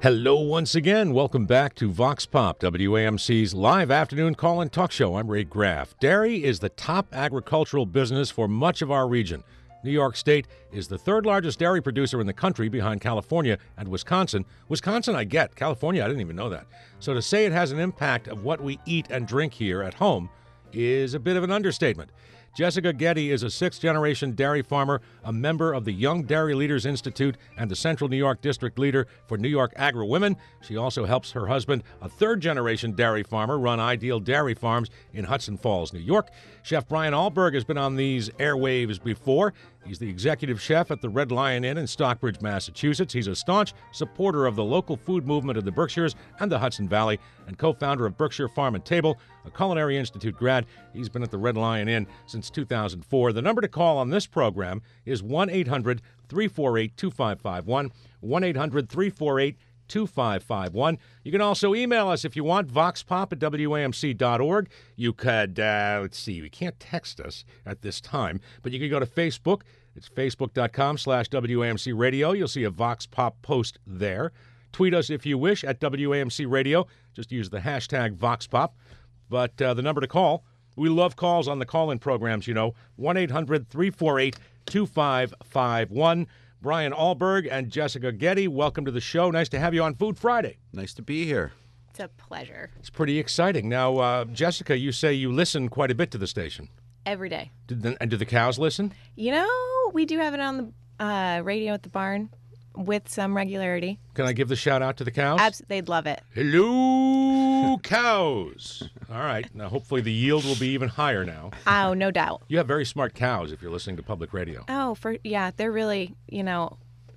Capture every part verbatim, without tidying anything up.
Hello once again. Welcome back to Vox Pop, W A M C's live afternoon call and talk show. I'm Ray Graff. Dairy is the top agricultural business for much of our region. New York State is the third largest dairy producer in the country behind California and Wisconsin. Wisconsin, I get. California, I didn't even know that. So to say it has an impact of what we eat and drink here at home is a bit of an understatement. Jessica Getty is a sixth-generation dairy farmer, a member of the Young Dairy Leaders Institute, and the Central New York District Leader for New York Agri-Women. She also helps her husband, a third-generation dairy farmer, run Ideal Dairy Farms in Hudson Falls, New York. Chef Brian Alberg has been on these airwaves before. He's the executive chef at the Red Lion Inn in Stockbridge, Massachusetts. He's a staunch supporter of the local food movement of the Berkshires and the Hudson Valley, and co-founder of Berkshire Farm and Table, a Culinary Institute grad. He's been at the Red Lion Inn since two thousand four. The number to call on this program is one eight hundred three four eight two five five one, one eight hundred three four eight two five five one. You can also email us if you want, voxpop at W A M C dot org. You could, uh, let's see, you can't text us at this time, but you can go to Facebook. It's facebook.com slash WAMC Radio. You'll see a Vox Pop post there. Tweet us if you wish at W A M C Radio. Just use the hashtag VoxPop. But uh, the number to call, we love calls on the call-in programs, you know, one eight hundred three four eight two five five one. Brian Alberg and Jessica Getty, welcome to the show. Nice to have you on Food Friday. Nice to be here. It's a pleasure. It's pretty exciting. Now, uh, Jessica, you say you listen quite a bit to the station. Every day. Did the, and do the cows listen? You know, we do have it on the uh, radio at the barn with some regularity. Can I give the shout out to the cows? Absolutely. They'd love it. Hello, cows. All right. Now, hopefully the yield will be even higher now. Oh, no doubt. You have very smart cows if you're listening to public radio. Oh, for yeah, they're really, you know,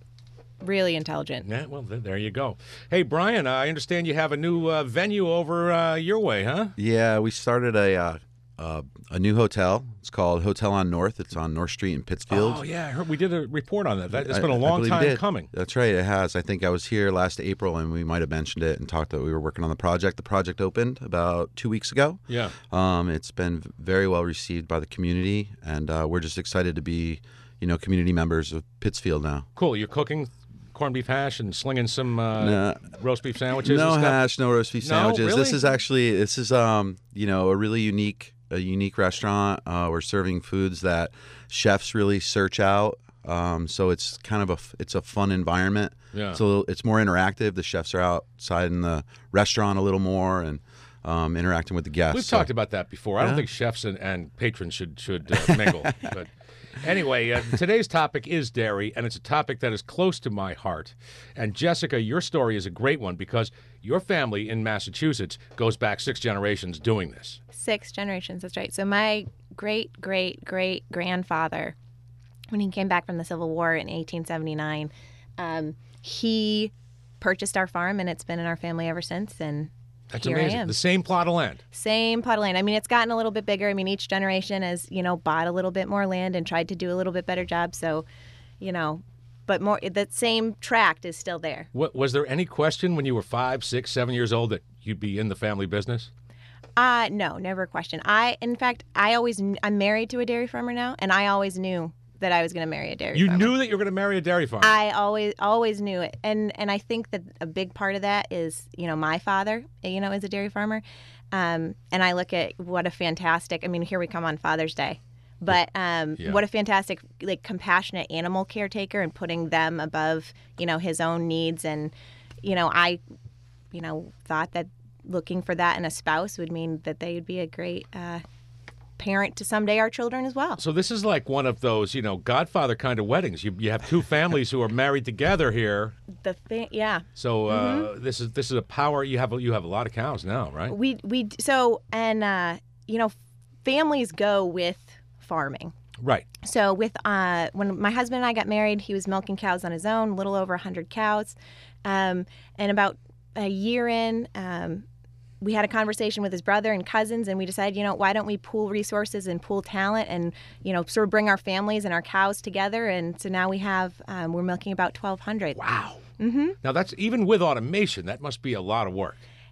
really intelligent. Yeah, well, th- there you go. Hey, Brian, uh, I understand you have a new uh, venue over uh, your way, huh? Yeah, we started a uh, uh, a new hotel. It's called Hotel on North. It's on North Street in Pittsfield. Oh, yeah. I heard we did a report on that. that it's been a I- I long believe we time did. coming. That's right, it has. I think I was here last April, and we might have mentioned it and talked that we were working on the project. The project opened about two weeks ago. Yeah. Um, it's been v- very well received by the community, and uh, we're just excited to be, you know, community members of Pittsfield now. Cool. You're cooking corned beef hash and slinging some uh, Nah. roast beef sandwiches No and stuff? hash, no roast beef No, sandwiches. This really? is actually this is um you know a really unique a unique restaurant. Uh, we're serving foods that chefs really search out. Um, so it's kind of a f- it's a fun environment. Yeah. It's a little, it's more interactive. The chefs are outside in the restaurant a little more and um, interacting with the guests. We've So- talked about that before. I don't Yeah. think chefs and, and patrons should should uh, mingle. But anyway, uh, today's topic is dairy, and it's a topic that is close to my heart. And Jessica, your story is a great one because your family in Massachusetts goes back six generations doing this. Six generations, that's right. So my great, great, great grandfather, when he came back from the Civil War in eighteen seventy-nine, um, he purchased our farm, and it's been in our family ever since. And That's here amazing. I am. The same plot of land. Same plot of land. I mean, it's gotten a little bit bigger. I mean, each generation has, you know, bought a little bit more land and tried to do a little bit better job. So, you know, but more that same tract is still there. What, was there any question when you were five, six, seven years old that you'd be in the family business? Uh, no, never a question. I, in fact, I always, kn- I'm married to a dairy farmer now, and I always knew that I was going to marry a dairy You farmer. knew that you were going to marry a dairy farmer. I always, always knew it. And, and I think that a big part of that is, you know, my father, you know, is a dairy farmer. Um, and I look at what a fantastic, I mean, here we come on Father's Day. But um, Yeah. what a fantastic, like, compassionate animal caretaker and putting them above, you know, his own needs. And, you know, I, you know, thought that looking for that in a spouse would mean that they would be a great uh, parent to someday our children as well. So this is like one of those, you know, Godfather kind of weddings. You you have two families who are married together here. The fa- yeah. So uh, Mm-hmm. this is this is a power. You have a, you have a lot of cows now, right? We we so and uh, you know, families go with farming. Right. So with uh, when my husband and I got married, he was milking cows on his own, a little over one hundred cows, um, and about a year in, um, we had a conversation with his brother and cousins, and we decided, you know, why don't we pool resources and pool talent, and you know, sort of bring our families and our cows together, and so now we have um, we're milking about twelve hundred. Wow. Mm-hmm. Now that's even with automation. That must be a lot of work.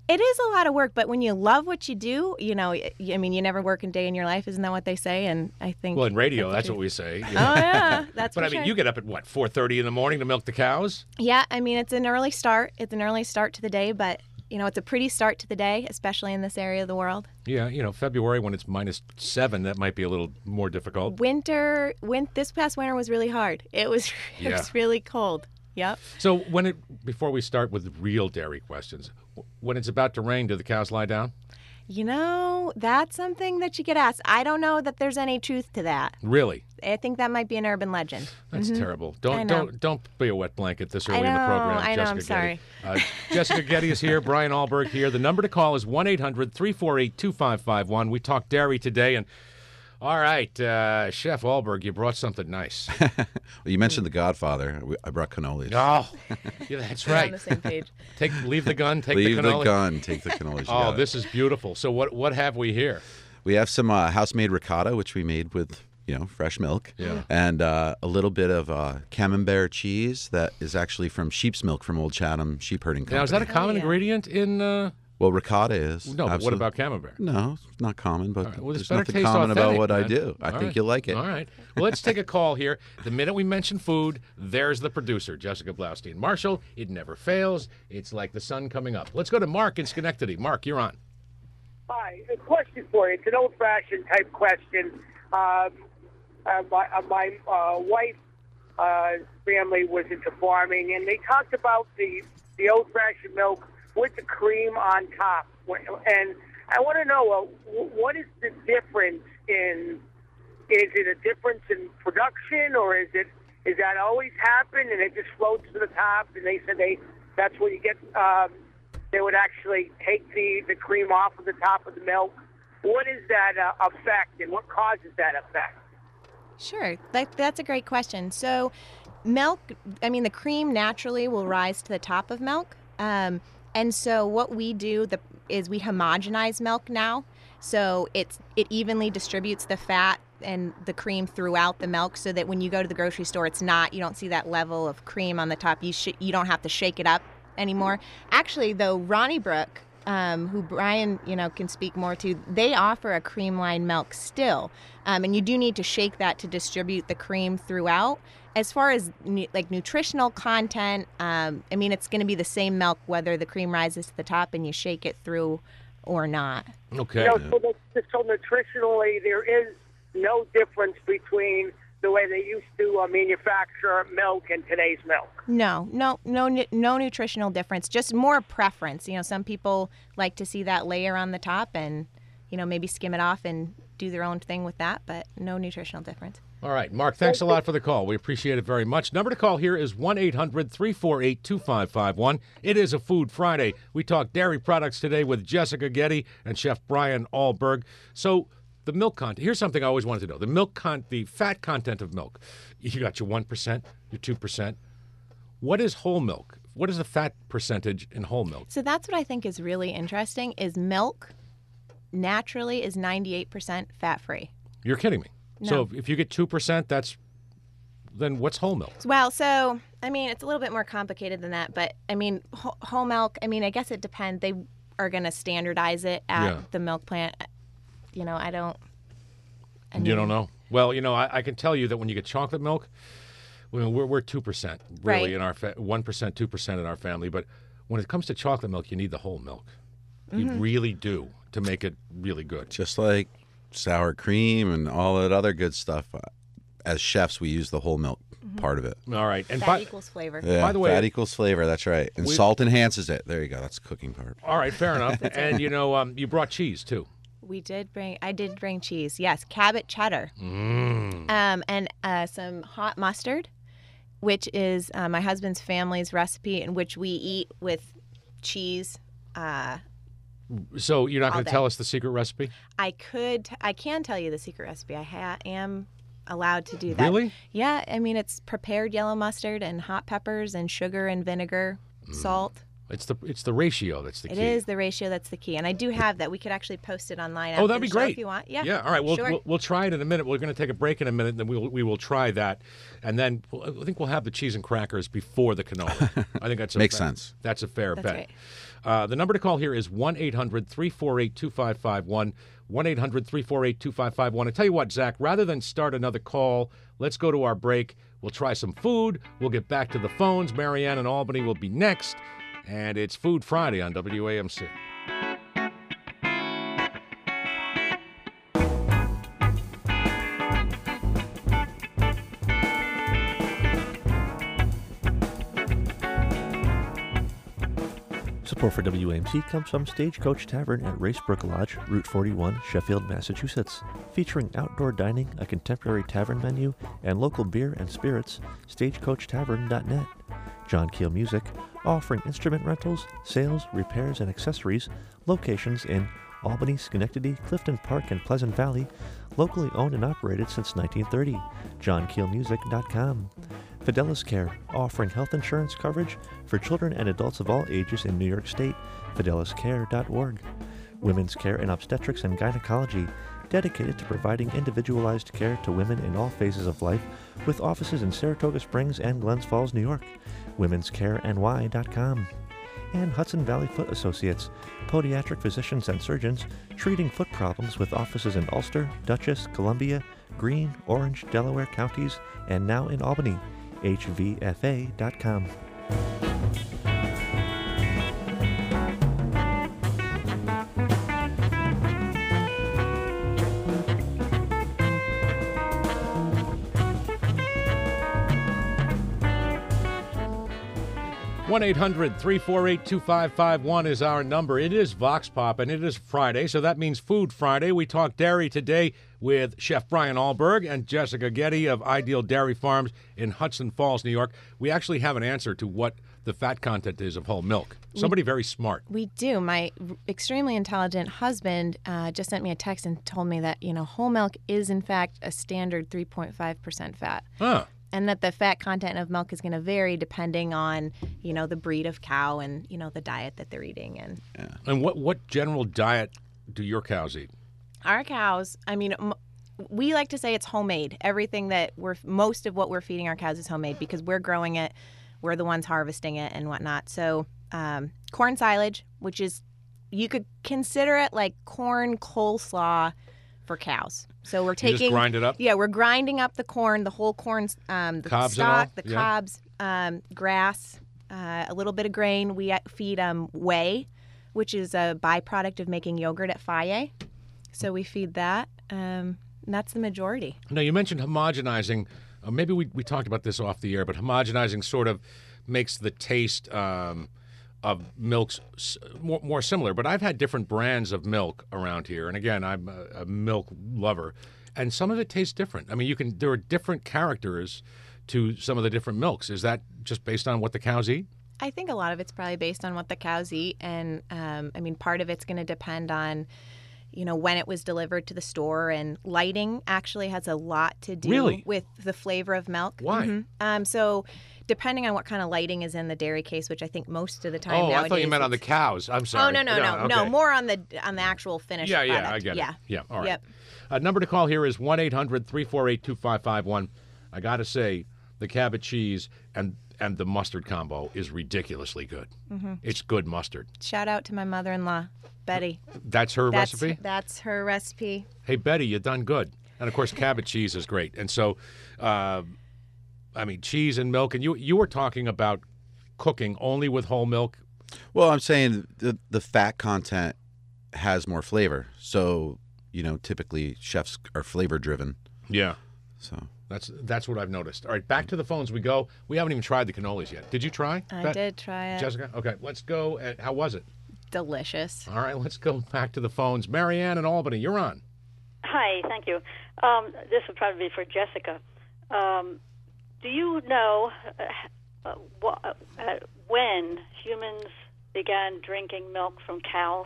It is a lot of work, but when you love what you do, you know, y- I mean, you never work a day in your life, isn't that what they say? And I think. Well, in radio, that's that's what we say. you Oh know. yeah, that's. But for I mean, sure. you get up at what, four thirty in the morning to milk the cows? Yeah, I mean, it's an early start. It's an early start to the day, but you know, it's a pretty start to the day, especially in this area of the world. Yeah, you know, February when it's minus seven, that might be a little more difficult. Winter, win- this past winter was really hard. It was, it Yeah. was really cold. Yep. So when it before we start with real dairy questions, when it's about to rain, do the cows lie down? You know, that's something that you get asked. I don't know that there's any truth to that. Really? I think that might be an urban legend. That's terrible. I Don't know. don't don't be a wet blanket this early I in the know, program. I know, Jessica I'm Getty. sorry. Uh, Jessica Getty is here. Brian Allberg here. The number to call is one eight hundred three four eight two five five one. We talked dairy today, and all right, uh, Chef Allberg, you brought something nice. Well, you mentioned The Godfather. We- I brought cannolis. Oh, yeah, that's We're on right. the same page. Take leave the gun. Take Leave the the, cannoli. gun, take the cannolis. you Oh, got it. this is beautiful. So what what have we here? We have some uh, house-made ricotta, which we made with, you know, fresh milk. Yeah. And uh, a little bit of uh, camembert cheese that is actually from sheep's milk from Old Chatham Sheep Herding Company. Now, is that a common yeah. ingredient in? Uh... Well, ricotta is. No, but what absolute- about camembert? No, it's not common, but Well, this there's better nothing taste common about authentic, what I man. do. I All think right. you'll like it. All right. Well, let's take a call here. The minute we mention food, there's the producer, Jessica Blaustein. Marshall, it never fails. It's like the sun coming up. Let's go to Mark in Schenectady. Mark, you're on. Hi, a question for you. It's an old-fashioned type question. Um, uh, my uh, my uh, wife uh, family was into farming, and they talked about the the old-fashioned milk with the cream on top. And I want to know, uh, what is the difference in? Is it a difference in production, or is it is that always happen and it just floats to the top? And they said they that's where you get. Um, They would actually take the, the cream off of the top of the milk. What is that uh, effect, and what causes that effect? Sure, that, that's a great question. So, milk, I mean, the cream naturally will rise to the top of milk. Um, and so, what we do the, is we homogenize milk now. So, it's it evenly distributes the fat and the cream throughout the milk, so that when you go to the grocery store, it's not, you don't see that level of cream on the top. You sh- you don't have to shake it up anymore. Actually, though, Ronnie Brook, um, who Brian, you know, can speak more to, they offer a cream line milk still, um, and you do need to shake that to distribute the cream throughout. As far as nu- like nutritional content, um, I mean, it's going to be the same milk whether the cream rises to the top and you shake it through or not. Okay. You know, so, the, so nutritionally, there is no difference between the way they used to uh, manufacture milk and today's milk. No, no, no, nu- no nutritional difference. Just more preference. You know, some people like to see that layer on the top, and you know, maybe skim it off and do their own thing with that. But no nutritional difference. All right, Mark, thanks a lot for the call. We appreciate it very much. Number to call here is one eight hundred three four eight two five five one. It is a Food Friday. We talk dairy products today with Jessica Getty and Chef Brian Allberg. So, the milk content. Here's something I always wanted to know. The milk con, the fat content of milk. You got your one percent, your two percent. What is whole milk? What is the fat percentage in whole milk? So that's what I think is really interesting. Is milk naturally is ninety-eight percent fat free. You're kidding me. No. So if you get two percent, that's then what's whole milk? Well, so I mean, it's a little bit more complicated than that. But I mean, whole, whole milk. I mean, I guess it depends. They are going to standardize it at Yeah. the milk plant. You know, I don't. I You mean, don't know? Well, you know, I, I can tell you that when you get chocolate milk, I mean, we're we're two percent really Right. in our fa- one percent, two percent in our family. But when it comes to chocolate milk, you need the whole milk. You Mm-hmm. really do to make it really good. Just like sour cream and all that other good stuff. uh, As chefs, we use the whole milk part of it. All right, and That by, equals flavor. Yeah, By the way- fat equals flavor. That's right. And We- salt enhances it. There you go. That's the cooking part. all right, fair enough. And you know, um, you brought cheese too. We did bring. I did bring cheese. Yes, Cabot cheddar. Mm. Um, and uh, some hot mustard, which is uh, my husband's family's recipe, in which we eat with cheese. Uh, So you're not All going to day. tell us the secret recipe? I could. I can tell you the secret recipe. I ha- am allowed to do that. Really? Yeah. I mean, it's prepared yellow mustard and hot peppers and sugar and vinegar, Mm. salt. It's the it's the ratio that's the It key. is the ratio that's the key, and I do have that. We could actually post it online. Oh, after that'd the be show great. if you want. Yeah. Yeah. All right. We'll, sure. we'll we'll try it in a minute. We're going to take a break in a minute, and then we'll we will try that, and then we'll, I think we'll have the cheese and crackers before the cannoli. I think that's a, Makes that- sense. That's a fair That's bet. right. Uh, the number to call here is one eight hundred three four eight two five five one. one eight hundred three four eight two five five one. I tell you what, Zach, rather than start another call, let's go to our break. We'll try some food. We'll get back to the phones. Marianne in Albany will be next. And it's Food Friday on W A M C. Support for W A M C comes from Stagecoach Tavern at Racebrook Lodge, Route forty-one, Sheffield, Massachusetts. Featuring outdoor dining, a contemporary tavern menu, and local beer and spirits, stagecoach tavern dot net. John Keel Music, offering instrument rentals, sales, repairs, and accessories. Locations in Albany, Schenectady, Clifton Park, and Pleasant Valley. Locally owned and operated since nineteen thirty. john keel music dot com. Fidelis Care, offering health insurance coverage for children and adults of all ages in New York State. fidelis care dot org. Women's Care and Obstetrics and Gynecology, dedicated to providing individualized care to women in all phases of life, with offices in Saratoga Springs and Glens Falls, New York. womens care n y dot com. And Hudson Valley Foot Associates, podiatric physicians and surgeons treating foot problems with offices in Ulster, Dutchess, Columbia, Greene, Orange, Delaware counties, and now in Albany. h v f a dot com. one eight hundred three four eight two five five one is our number. It is Vox Pop, and it is Friday, so that means Food Friday. We talk dairy today with Chef Brian Allberg and Jessica Getty of Ideal Dairy Farms in Hudson Falls, New York. We actually have an answer to what the fat content is of whole milk. Somebody very smart. We do. My extremely intelligent husband uh, just sent me a text and told me that, you know, whole milk is, in fact, a standard three point five percent fat. Huh. And that the fat content of milk is going to vary depending on, you know, the breed of cow and, you know, the diet that they're eating. And And what, what general diet do your cows eat? our cows, I mean, m- we like to say it's homemade. Everything that we're, most of what we're feeding our cows is homemade because we're growing it. We're the ones harvesting it and whatnot. So um, corn silage, which is, you could consider it like corn coleslaw for cows. So we're You taking, just grind it up? yeah, we're grinding up the corn, the whole corn, um, the Cobs and all? stalk, the Yeah. cobs, um, grass, uh, a little bit of grain. We uh, feed um, whey, which is a byproduct of making yogurt at Faye. So we feed that. Um, and that's the majority. Now, you mentioned homogenizing. Uh, maybe we, we talked about this off the air, but homogenizing sort of makes the taste um, of milks s- more, more similar. But I've had different brands of milk around here. And again, I'm a, a milk lover. And some of it tastes different. I mean, you can. There are different characters to some of the different milks. Is that just based on what the cows eat? I think a lot of it's probably based on what the cows eat. And, um, I mean, part of it's going to depend on, you know, when it was delivered to the store, and lighting actually has a lot to do Really? with the flavor of milk. Why? Mhm. Um, so depending on what kind of lighting is in the dairy case, which I think most of the time Oh, nowadays I thought you meant on the it's- cows. I'm sorry. Oh, no, no, no, no, okay. more on the on the actual finished Yeah, product. yeah, I get yeah. it. Yeah, all right. Yep. Uh, number to call here is one eight hundred three four eight two five five one. I got to say, the Cabot cheese and and the mustard combo is ridiculously good. Mm-hmm. It's good mustard. Shout out to my mother-in-law, Betty. That's her That's, recipe? That's her recipe. Hey, Betty, you done good. And, of course, Cabot cheese is great. And so, uh, I mean, cheese and milk. And you you were talking about cooking only with whole milk. Well, I'm saying the the fat content has more flavor. So, you know, typically chefs are flavor driven. Yeah. So That's that's what I've noticed. All right, back to the phones we go. We haven't even tried the cannolis yet. Did you try? I Bet? did try it. Jessica? Okay, let's go. At, how was it? Delicious. All right, let's go back to the phones. Marianne in Albany, you're on. Hi, thank you. Um, this would probably be for Jessica. Um, do you know uh, uh, wh- uh, when humans began drinking milk from cows?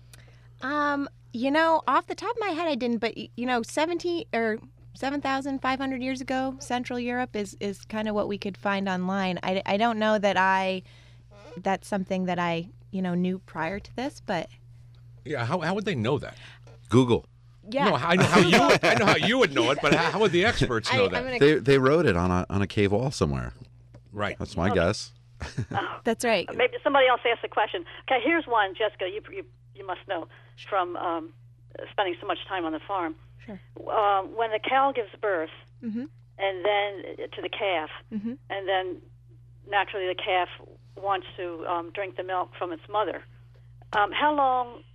Um, you know, off the top of my head, I didn't, but y- you know, seventeen or seven thousand five hundred years ago, Central Europe is is kind of what we could find online. I, I don't know that I that's something that I, you know, knew prior to this, but Yeah, how, how would they know that? Google. yeah. No, I know how you would, I know how you would know it, but how, how would the experts know I, that? I'm gonna, They they wrote it on a on a cave wall somewhere. Right. That's my guess. that's right. Maybe somebody else asked the question. Okay, here's one, Jessica. You you, you must know from um, spending so much time on the farm. Sure. Um, when the cow gives birth, Mhm. and then to the calf, Mhm. and then naturally the calf wants to um, drink the milk from its mother. Um, how long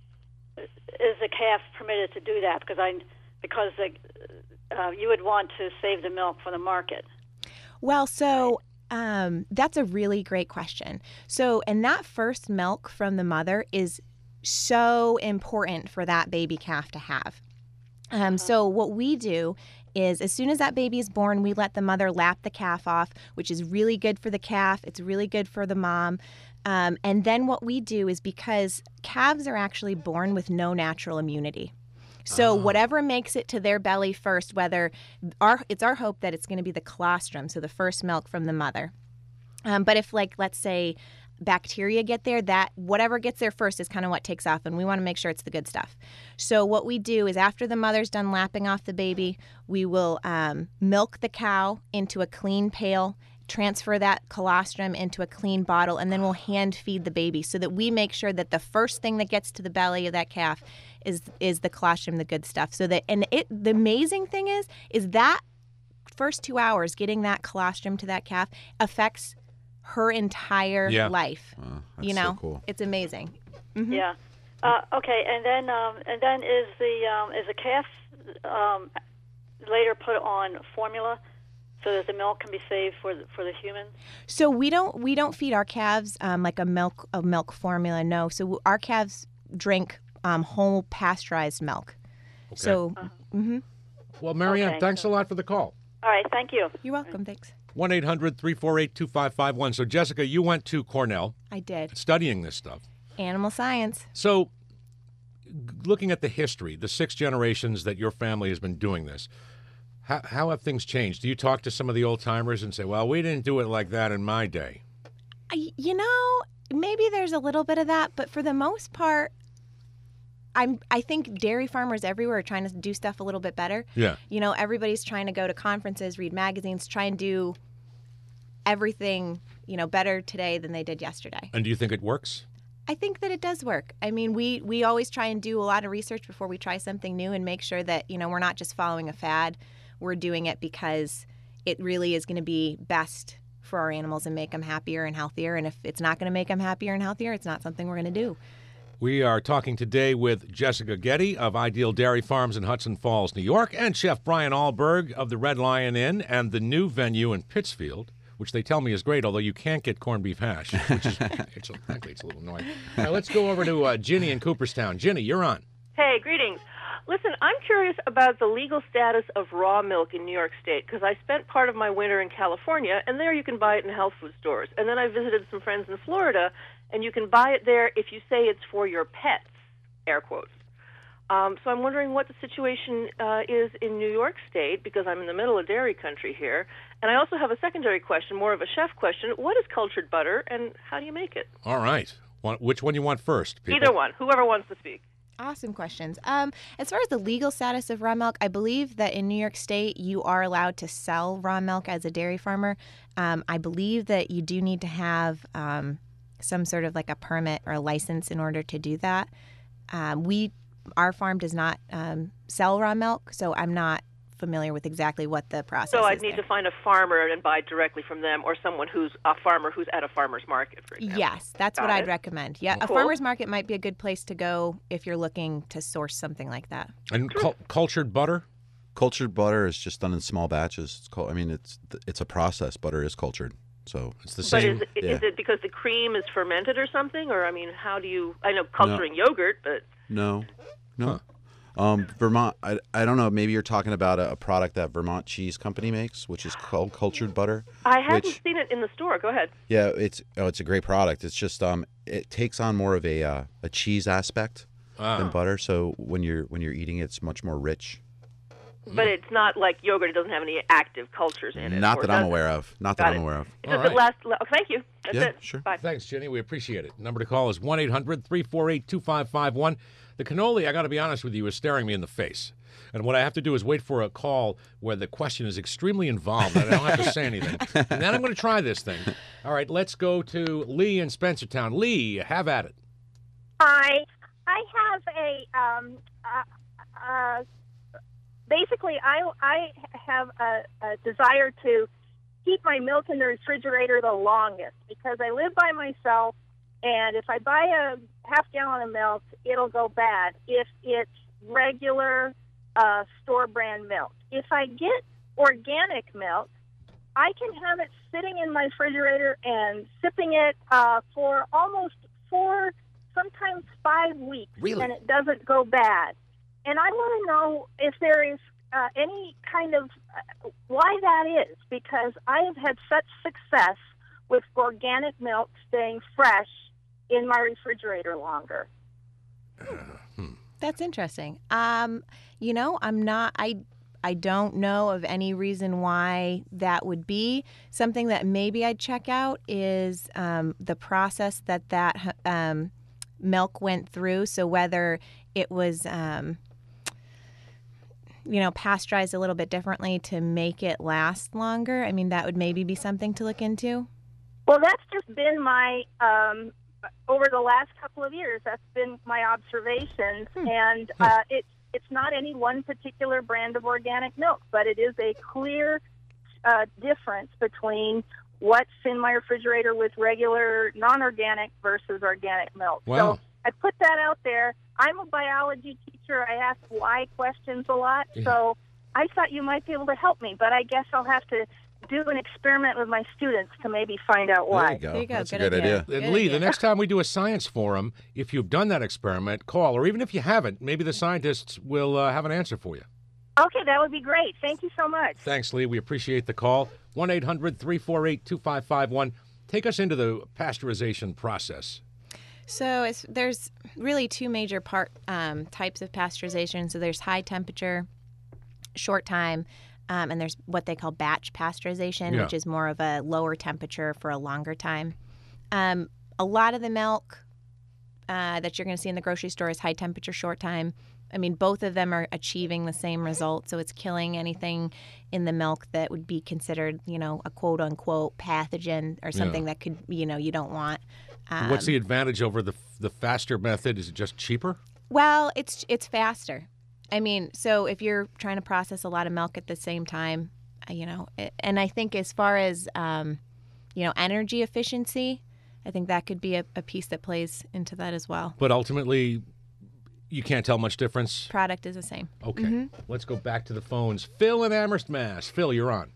is the calf permitted to do that? Because I because the, uh, you would want to save the milk for the market. Well, so um, that's a really great question. So, and that first milk from the mother is so important for that baby calf to have. Um, so what we do is as soon as that baby is born, we let the mother lap the calf off, which is really good for the calf. It's really good for the mom. Um, and then what we do is because calves are actually born with no natural immunity. So whatever makes it to their belly first, whether our it's our hope that it's going to be the colostrum, so the first milk from the mother. Um, but if, like, let's say bacteria get there, that whatever gets there first is kind of what takes off, and we want to make sure it's the good stuff. So what we do is after the mother's done lapping off the baby, we will um, milk the cow into a clean pail, transfer that colostrum into a clean bottle, and then we'll hand feed the baby so that we make sure that the first thing that gets to the belly of that calf is is the colostrum, the good stuff. So that, and it the amazing thing is is that first two hours getting that colostrum to that calf affects her entire Yeah. life. Oh, that's you know, so cool. it's amazing. Yeah. Uh, okay, and then um, and then is the um, is the calf um, later put on formula so that the milk can be saved for the, for the humans? So we don't we don't feed our calves um, like a milk a milk formula. No. So our calves drink um, whole pasteurized milk. So mhm. Well, Marianne, Okay. thanks a lot for the call. All right, thank you. You're welcome. Thanks. one eight hundred three four eight two five five one. So, Jessica, you went to Cornell I did studying this stuff. animal science. So, g- looking at the history, the six generations that your family has been doing this, how, how have things changed? Do you talk to some of the old timers and say, well, we didn't do it like that in my day? I, you know, maybe there's a little bit of that, but for the most part, I'm. I think dairy farmers everywhere are trying to do stuff a little bit better. Yeah. You know, everybody's trying to go to conferences, read magazines, try and do everything, you know, better today than they did yesterday. And do you think it works? I think that it does work. I mean, we we always try and do a lot of research before we try something new and make sure that, you know, we're not just following a fad. We're doing it because it really is going to be best for our animals and make them happier and healthier. And if it's not going to make them happier and healthier, it's not something we're going to do. We are talking today with Jessica Getty of Ideal Dairy Farms in Hudson Falls, New York, and Chef Brian Allberg of the Red Lion Inn and the new venue in Pittsfield, which they tell me is great, although you can't get corned beef hash, which is, it's, frankly, it's a little annoying. Now, let's go over to uh, Ginny in Cooperstown. Ginny, you're on. Hey, greetings. Listen, I'm curious about the legal status of raw milk in New York State because I spent part of my winter in California, and there you can buy it in health food stores. And then I visited some friends in Florida, and you can buy it there if you say it's for your pets, air quotes. Um, so I'm wondering what the situation uh, is in New York State because I'm in the middle of dairy country here. And I also have a secondary question, more of a chef question. What is cultured butter, and how do you make it? All right. One, which one you want first, people? Either one, whoever wants to speak. Awesome questions. Um, as far as the legal status of raw milk, I believe that in New York State you are allowed to sell raw milk as a dairy farmer. Um, I believe that you do need to have um, some sort of like a permit or a license in order to do that. Um, we, our farm does not um, sell raw milk, so I'm not familiar with exactly what the process So is. I'd need there. to find a farmer and buy directly from them, or someone who's a farmer who's at a farmer's market, for example. Yes, that's Got what I'd it. recommend. Yeah, a Cool. farmer's market might be a good place to go if you're looking to source something like that. And cul- cultured butter? Cultured butter is just done in small batches. It's called, I mean, it's it's a process. Butter is cultured, so It's the But same. is it, yeah. is it because the cream is fermented or something? Or, I mean, how do you... I know culturing yogurt, but... no, no. Um, Vermont, I, I don't know. Maybe you're talking about a, a product that Vermont Cheese Company makes, which is called cultured butter. I haven't which, seen it in the store. Go ahead. Yeah, it's oh, it's a great product. It's just um, it takes on more of a uh, a cheese aspect Ah. than butter. So when you're when you're eating it, it's much more rich. but it's not like yogurt. It doesn't have any active cultures in it. Not or that I'm does it? aware of. Not that Got I'm it. aware of. Does All it right. last? Oh, thank you. That's Yeah, it. sure. Bye. Thanks, Jenny. We appreciate it. Number to call is one eight hundred three four eight two five five one. The cannoli, I got to be honest with you, is staring me in the face. And what I have to do is wait for a call where the question is extremely involved and I don't have to say anything. And then I'm going to try this thing. All right, let's go to Lee in Spencertown. Lee, have at it. Hi. I have a, um, uh, uh, basically, I, I have a, a desire to keep my milk in the refrigerator the longest because I live by myself, and if I buy a half gallon of milk, it'll go bad if it's regular uh, store brand milk. If I get organic milk, I can have it sitting in my refrigerator and sipping it uh, for almost four, sometimes five weeks, Really? and it doesn't go bad. And I want to know if there is uh, any kind of uh, why that is, because I have had such success with organic milk staying fresh in my refrigerator longer. That's interesting. Um, you know, I'm not. I I don't know of any reason why that would be. Something that maybe I'd check out is um, the process that that um, milk went through. So whether it was, um, you know, pasteurized a little bit differently to make it last longer. I mean, that would maybe be something to look into. Well, that's just been my, um, over the last couple of years, that's been my observations. Hmm. And uh, it's, it's not any one particular brand of organic milk, but it is a clear uh, difference between what's in my refrigerator with regular non-organic versus organic milk. Wow. So I put that out there. I'm a biology teacher. I ask why questions a lot. Yeah. So I thought you might be able to help me, but I guess I'll have to do an experiment with my students to maybe find out why. There you go. There you go. That's Good a good idea. idea. And Good Lee, idea. the next time we do a science forum, if you've done that experiment, call. Or even if you haven't, maybe the scientists will uh, have an answer for you. Okay, that would be great. Thank you so much. Thanks, Lee. We appreciate the call. one eight hundred three four eight two five five one. Take us into the pasteurization process. So it's, there's really two major part um, types of pasteurization. So there's high temperature, short time, um, and there's what they call batch pasteurization, Yeah. which is more of a lower temperature for a longer time. Um, a lot of the milk uh, that you're going to see in the grocery store is high temperature, short time. I mean, both of them are achieving the same result. So it's killing anything in the milk that would be considered, you know, a quote unquote pathogen or something that could, you know, you don't want. Um, What's the advantage over the the faster method? Is it just cheaper? Well, it's it's faster. I mean, so if you're trying to process a lot of milk at the same time, uh, you know, it, and I think as far as, um, you know, energy efficiency, I think that could be a, a piece that plays into that as well. But ultimately, you can't tell much difference. Product is the same. Okay. Let's go back to the phones. Phil in Amherst, Mass. Phil, you're on.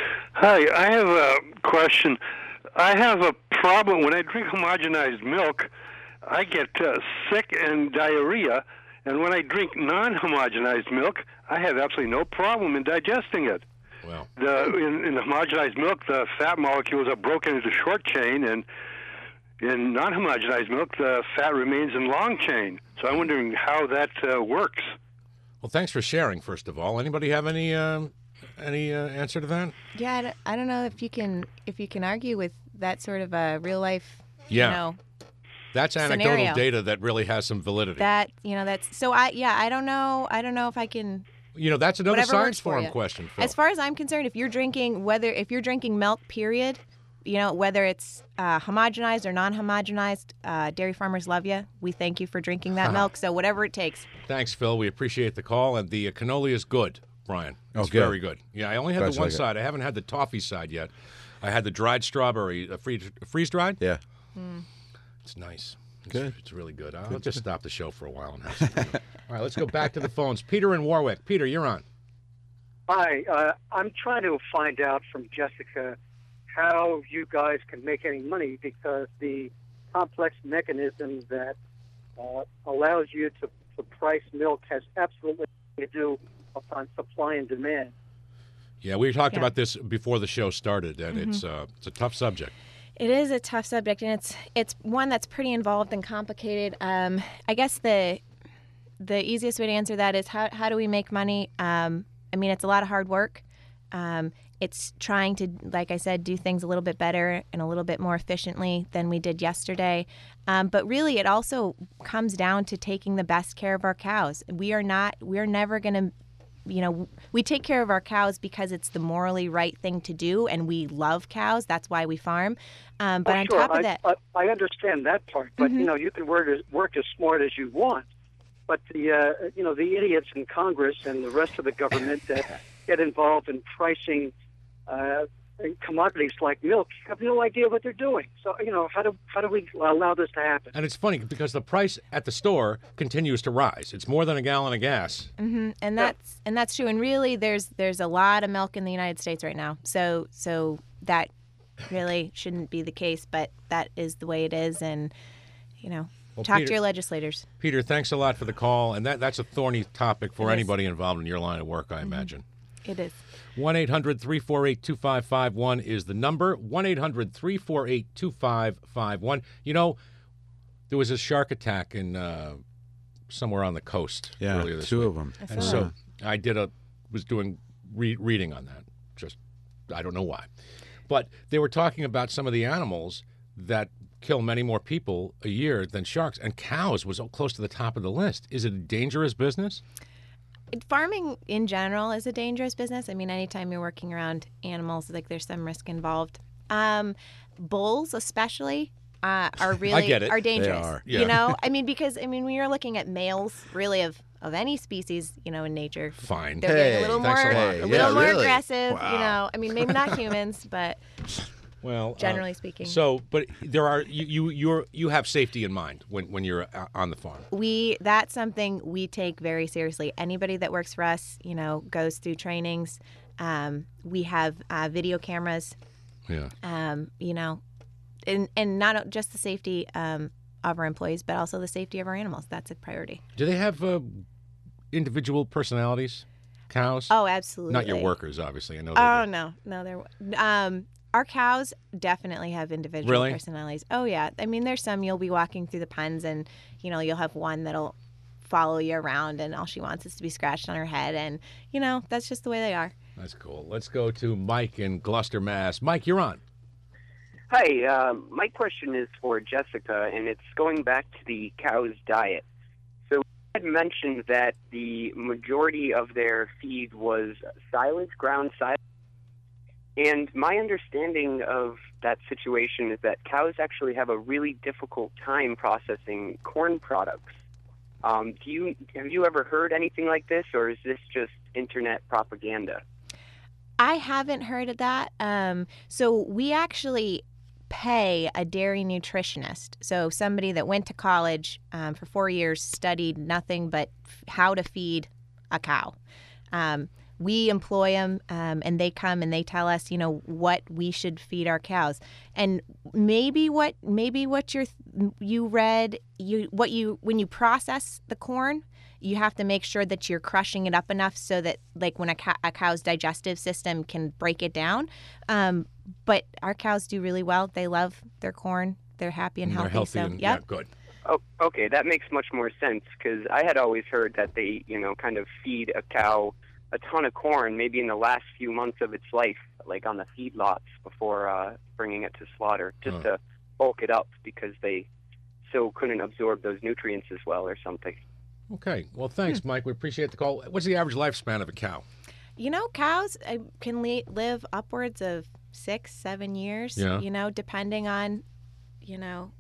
Hi, I have a question. I have a problem when I drink homogenized milk. I get uh, sick and diarrhea, and when I drink non-homogenized milk, I have absolutely no problem in digesting it. Well, The in, in the homogenized milk, the fat molecules are broken into short chain, and in non-homogenized milk, the fat remains in long chain. So I'm wondering how that uh, works. well, thanks for sharing. First of all, anybody have any um, any uh, answer to that? Yeah, I don't, I don't know if you can if you can argue with that sort of a real life, Yeah. you know, That's anecdotal Scenario. data that really has some validity. that, you know, that's, so I, yeah, I don't know, I don't know if I can, you know, that's another whatever science works for forum you. question, Phil. As far as I'm concerned, if you're drinking, whether if you're drinking milk, period, you know, whether it's uh, homogenized or non-homogenized, uh, dairy farmers love you. We thank you for drinking that milk. So whatever it takes. Thanks, Phil. We appreciate the call. And the uh, cannoli is good, Brian. Oh, It's good. very good. Yeah, I only had Glad the you one like it. side. I haven't had the toffee side yet. I had the dried strawberry, uh, freeze, freeze-dried. Yeah. It's nice. It's, Good. It's really good. I'll just stop the show for a while and have some. All right, let's go back to the phones. Peter in Warwick. Peter, you're on. Hi, uh, I'm trying to find out from Jessica how you guys can make any money because the complex mechanism that uh, allows you to, to price milk has absolutely nothing to do upon supply and demand. Yeah, we talked Yeah. about this before the show started, and it's uh, it's a tough subject. It is a tough subject, and it's it's one that's pretty involved and complicated. Um, I guess the the easiest way to answer that is how how do we make money? Um, I mean, it's a lot of hard work. Um, it's trying to, like I said, do things a little bit better and a little bit more efficiently than we did yesterday. Um, but really, it also comes down to taking the best care of our cows. We are not, we're never going to, you know, we take care of our cows because it's the morally right thing to do, and we love cows. That's why we farm. Um, but oh, on sure. top of I, that, I, I understand that part. But Mhm. you know, you can work as, work as smart as you want. But the uh, you know the idiots in Congress and the rest of the government that get involved in pricing uh, commodities like milk have no idea what they're doing. So you know, how do how do we allow this to happen? And it's funny because the price at the store continues to rise. It's more than a gallon of gas. hmm and that's and that's true. And really, there's there's a lot of milk in the United States right now. So so that really shouldn't be the case, but that is the way it is. And you know, Well, talk Peter- to your legislators. Peter, thanks a lot for the call. And that, that's a thorny topic for It is. anybody involved in your line of work, I imagine. It is. one eight hundred three four eight two five five one is the number. one eight hundred three four eight two five five one. You know, there was a shark attack in uh, somewhere on the coast Yeah, earlier this two week. of them. I And saw so I did a was doing re- reading on that. Just I don't know why, but they were talking about some of the animals that kill many more people a year than sharks, and cows was close to the top of the list. Is it a dangerous business? Farming in general is a dangerous business. I mean, anytime you're working around animals, like there's some risk involved. Um, bulls, especially, uh, are really get it. are They dangerous. are, yeah. You know, I mean, because I mean, when you're looking at males, really of of any species, you know, in nature, Fine. they're getting Hey, a little thanks more a lot. a Hey, little yeah, more really? aggressive. Wow. You know, I mean, maybe not humans, but Well, uh, generally speaking. So, but there are you you you're, you have safety in mind when when you're uh, on the farm. we that's something we take very seriously. Anybody that works for us, you know, goes through trainings. Um, we have uh, video cameras. Yeah. Um, you know, and and not just the safety um, of our employees, but also the safety of our animals. That's a priority. Do they have uh, individual personalities? Cows? Oh, absolutely. Not your workers, obviously. I know. They Oh do. no, no, they're um. Our cows definitely have individual Really? personalities. Oh yeah, I mean, there's some you'll be walking through the pens, and you know you'll have one that'll follow you around, and all she wants is to be scratched on her head, and you know that's just the way they are. That's cool. Let's go to Mike in Gloucester, Mass. Mike, you're on. Hi, um, my question is for Jessica, and it's going back to the cow's diet. So you had mentioned that the majority of their feed was silage, ground silage. And my understanding of that situation is that cows actually have a really difficult time processing corn products. Um, do you have you ever heard anything like this, or is this just internet propaganda? I haven't heard of that. Um, so we actually pay a dairy nutritionist. So somebody that went to college um, for four years, studied nothing but f- how to feed a cow. Um, we employ them, um, and they come and they tell us, you know, what we should feed our cows. And maybe what maybe what you're you read you what you when you process the corn, you have to make sure that you're crushing it up enough so that, like, when a, cow, a cow's digestive system can break it down. Um, but our cows do really well. They love their corn. They're happy and And healthy. they're healthy so, and yep. yeah, good. Oh, okay, that makes much more sense because I had always heard that they, you know, kind of feed a cow a ton of corn maybe in the last few months of its life, like on the feedlots before uh, bringing it to slaughter, just Huh. to bulk it up because they so couldn't absorb those nutrients as well or something. Okay. Well, thanks, Mike. We appreciate the call. What's the average lifespan of a cow? You know, cows uh, can le- live upwards of six, seven years, Yeah. you know, depending on, you know,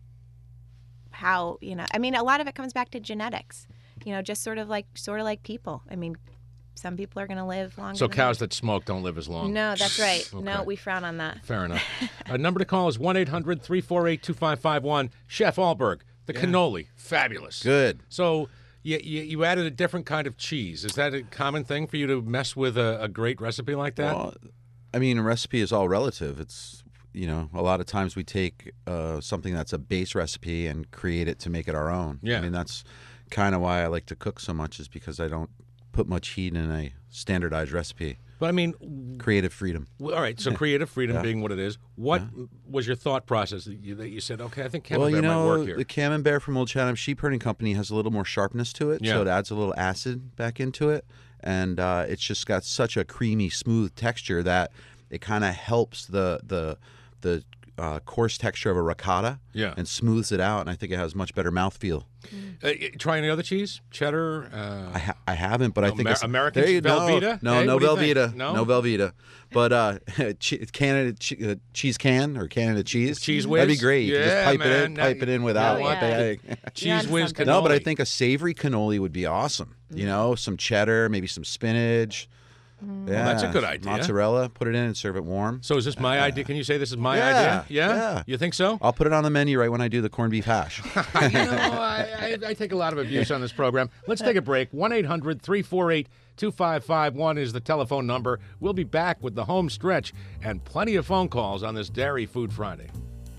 how, you know, I mean, a lot of it comes back to genetics, you know, just sort of like, sort of like people. I mean, some people are going to live longer. So than cows others. that smoke don't live as long. No, that's right. No, Okay. we frown on that. Fair enough. A number to call is one eight hundred three four eight two five five one. Chef Allberg, the cannoli, fabulous. Good. So you, you, you added a different kind of cheese. Is that a common thing for you to mess with a, a great recipe like that? Well, I mean, a recipe is all relative. It's, you know, a lot of times we take uh, something that's a base recipe and create it to make it our own. Yeah. I mean, that's kind of why I like to cook so much, is because I don't put much heat in a standardized recipe. But I mean, creative freedom. Well, all right, so creative freedom Yeah. being what it is, what yeah. was your thought process that you, that you said, okay, I think Camembert well, you know, might work here? The Camembert from Old Chatham Sheep Herding Company has a little more sharpness to it, yeah. so it adds a little acid back into it, and uh, it's just got such a creamy, smooth texture that it kind of helps the the the uh, coarse texture of a ricotta, yeah. and smooths it out, and I think it has much better mouthfeel. Uh, try any other cheese? Cheddar? Uh, I, ha- I haven't, but I think Amer- it's American there you, Velveeta? No, hey, no Velveeta. No? no Velveeta. But uh, che- Canada che- uh, cheese can or Canada cheese. Cheese whiz? That'd be great. You yeah, could just pipe man. it in, Now, pipe it in without yeah. the egg. Cheese whiz cannoli. No, but I think a savory cannoli would be awesome. You know, some cheddar, maybe some spinach. Mm. Yeah, well, that's a good idea. Mozzarella, put it in and serve it warm. So is this my uh, idea? Can you say this is my yeah, idea? Yeah? yeah. You think so? I'll put it on the menu right when I do the corned beef hash. you know, I, I, I take a lot of abuse on this program. Let's take a break. one eight hundred three four eight two five five one is the telephone number. We'll be back with the home stretch and plenty of phone calls on this Dairy Food Friday.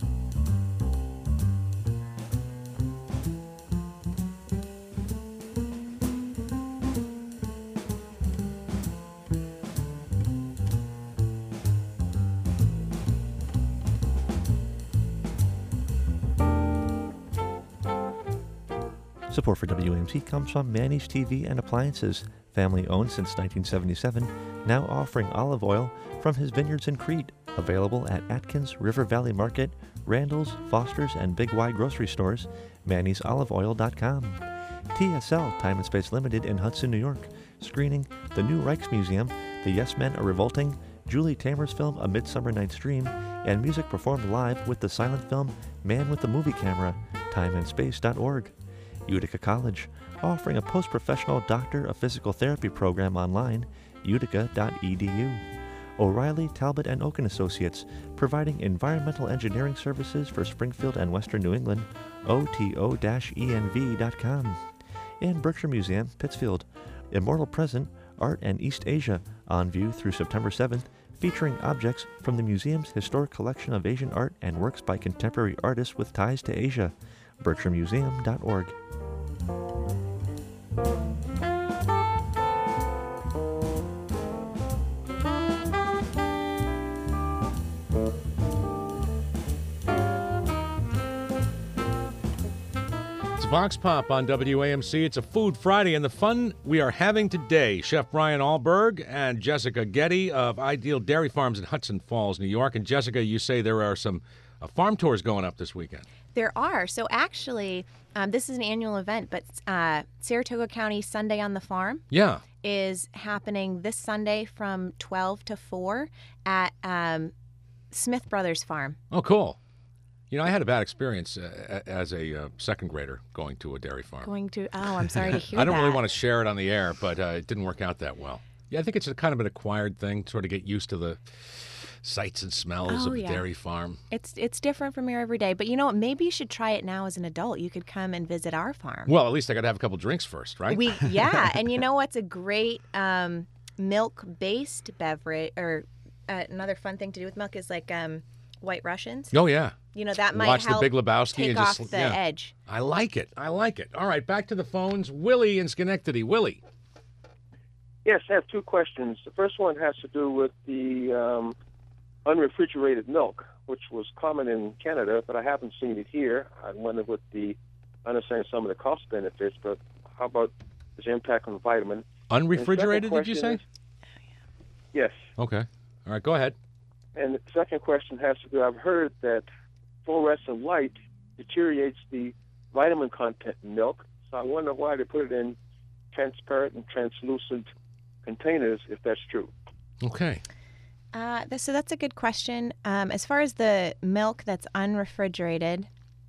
Support for W A M C comes from Manny's T V and Appliances, family owned since nineteen seventy-seven, now offering olive oil from his vineyards in Crete, available at Atkins, River Valley Market, Randall's, Foster's, and Big Y grocery stores, mannys olive oil dot com. T S L, Time and Space Limited in Hudson, New York, screening The New Rijksmuseum, The Yes Men Are Revolting, Julie Taymor's film A Midsummer Night's Dream, and music performed live with the silent film Man with the Movie Camera, time and space dot org. Utica College, offering a post-professional Doctor of Physical Therapy program online, utica dot e d u. O'Reilly, Talbot and Oaken Associates, providing environmental engineering services for Springfield and Western New England, o t o dash e n v dot com. And Berkshire Museum, Pittsfield, Immortal Present, Art and East Asia, on view through September seventh, featuring objects from the museum's historic collection of Asian art and works by contemporary artists with ties to Asia, berkshire museum dot org. It's Vox Pop on W A M C. It's a Food Friday, and the fun we are having today, Chef Brian Alberg and Jessica Getty of Ideal Dairy Farms in Hudson Falls, New York. And Jessica, you say there are some uh, farm tours going up this weekend. There are. So actually, um, this is an annual event, but uh, Saratoga County Sunday on the Farm yeah. is happening this Sunday from twelve to four at um, Smith Brothers Farm. Oh, cool. You know, I had a bad experience uh, as a uh, second grader going to a dairy farm. Going to, oh, I'm sorry to hear I don't that. really want to share it on the air, but uh, it didn't work out that well. Yeah, I think it's a kind of an acquired thing, sort of get used to the sights and smells oh, of a yeah. dairy farm. It's it's different from your everyday. But you know what? Maybe you should try it now as an adult. You could come and visit our farm. Well, at least I got to have a couple drinks first, right? We Yeah, and you know what's a great um, milk-based beverage, or uh, another fun thing to do with milk is like um, White Russians. Oh, yeah. You know, that might Watch help the Big Lebowski take and off just, the yeah. edge. I like it. I like it. All right, back to the phones. Willie in Schenectady. Willie. Yes, I have two questions. The first one has to do with the um, unrefrigerated milk, which was common in Canada, but I haven't seen it here. I wonder what the, I understand some of the cost benefits, but how about its impact on vitamin? Unrefrigerated, did you say? Is, yes. Okay. All right, go ahead. And the second question has to do, I've heard that fluorescent light deteriorates the vitamin content in milk, so I wonder why they put it in transparent and translucent containers, if that's true. Okay. Uh, th- so that's a good question. Um, as far as the milk that's unrefrigerated,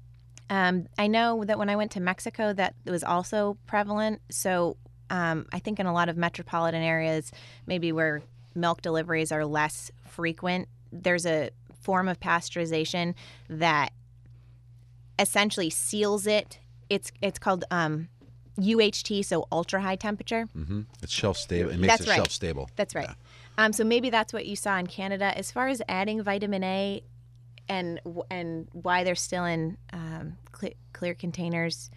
um, I know that when I went to Mexico, that it was also prevalent. So um, I think in a lot of metropolitan areas, maybe where milk deliveries are less frequent, there's a form of pasteurization that essentially seals it. It's it's called um, U H T, so ultra high temperature. Mm-hmm. It's shelf stable. It makes That's it right. shelf stable. That's right. Yeah. Um, so maybe that's what you saw in Canada. As far as adding vitamin A and and why they're still in um, clear, clear containers,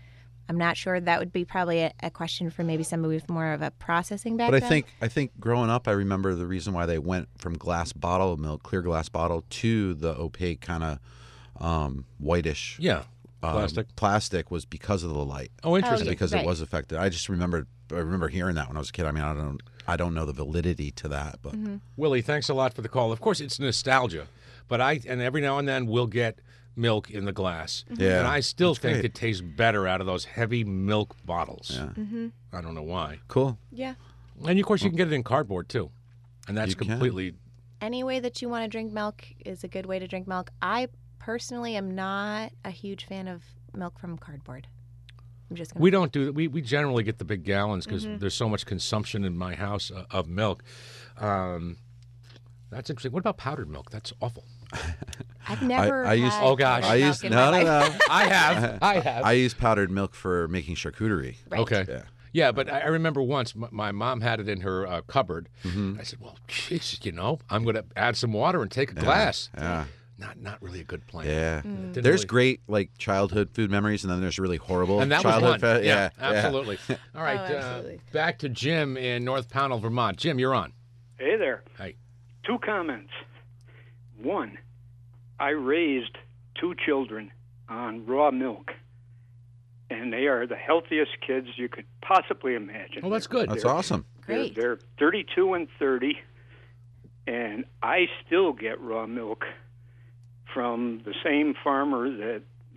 I'm not sure. That would be probably a, a question for maybe somebody with more of a processing background. But I think I think growing up, I remember the reason why they went from glass bottle milk, clear glass bottle, to the opaque kind of um, whitish. Yeah, um, plastic. Plastic was because of the light. Oh, interesting. Oh, yeah, because right. it was affected. I just remember I remember hearing that when I was a kid. I mean, I don't I don't know the validity to that, but Mm-hmm. Willie, thanks a lot for the call. Of course, it's nostalgia, but I and every now and then we'll get milk in the glass. Yeah, and I still that's think great. it tastes better out of those heavy milk bottles. yeah, Mm-hmm. I don't know why. cool. Yeah. And of course, you can get it in cardboard too, and that's You can. completely. Any way that you want to drink milk is a good way to drink milk. I personally am not a huge fan of milk from cardboard. I'm just gonna We don't do that. We we generally get the big gallons because Mhm. there's so much consumption in my house uh, of milk. Um, that's interesting. What about powdered milk? That's awful. I've never. I, I use had Oh, gosh. I powdered use milk in no my no life. no. I have. I have. I use powdered milk for making charcuterie. Right. Okay. Yeah. Yeah, but I I remember once my, my mom had it in her uh, cupboard. Mhm. I said, "Well, geez, you know, I'm going to add some water and take a Yeah, glass." Yeah. Not not really a good plan. Yeah. Mm. Didn't There's really- great like childhood food memories, and then there's really horrible And that was childhood. one. fa- yeah, yeah, absolutely. All right, Oh, absolutely. Uh, back to Jim in North Pownell, Vermont. Jim, you're on. Hey there. Hey. Two comments. One, I raised two children on raw milk, and they are the healthiest kids you could possibly imagine. Oh, that's good. That's They're- awesome. They're, Great. they're thirty-two and thirty, and I still get raw milk from the same farmer that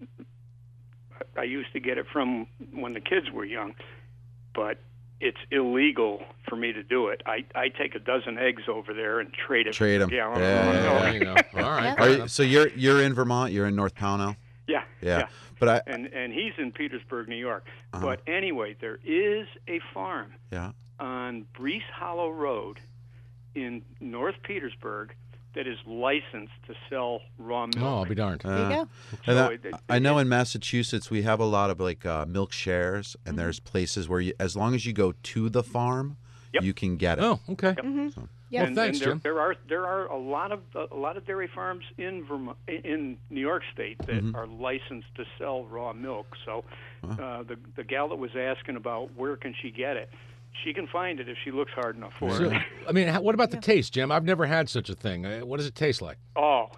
I used to get it from when the kids were young. But it's illegal for me to do it. I, I take a dozen eggs over there and trade it Trade for 'em. a gallon Yeah, of raw yeah, milk. There you go. All right. Yeah. Are fair you, enough. so you're you're in Vermont. You're in North Pownell. Yeah, Yeah. yeah. But I And and he's in Petersburg, New York. Uh-huh. But anyway, there is a farm yeah. on Brees Hollow Road in North Petersburg that is licensed to sell raw milk. Oh, I'll be darned. There you Uh, go. And So that- it- it- I know in Massachusetts we have a lot of like uh, milk shares, and Mm-hmm. there's places where you, as long as you go to the farm, Yep. you can get it. Oh, okay. Mm-hmm. So- Yeah. Well, and, thanks, and there, Jim. there are there are a lot of a lot of dairy farms in Vermont, in New York State that Mhm. are licensed to sell raw milk. So Wow. uh, the the gal that was asking about where can she get it, she can find it if she looks hard enough for So, it. I mean, how- what about the taste, Jim? I've never had such a thing. Uh, What does it taste like? Oh,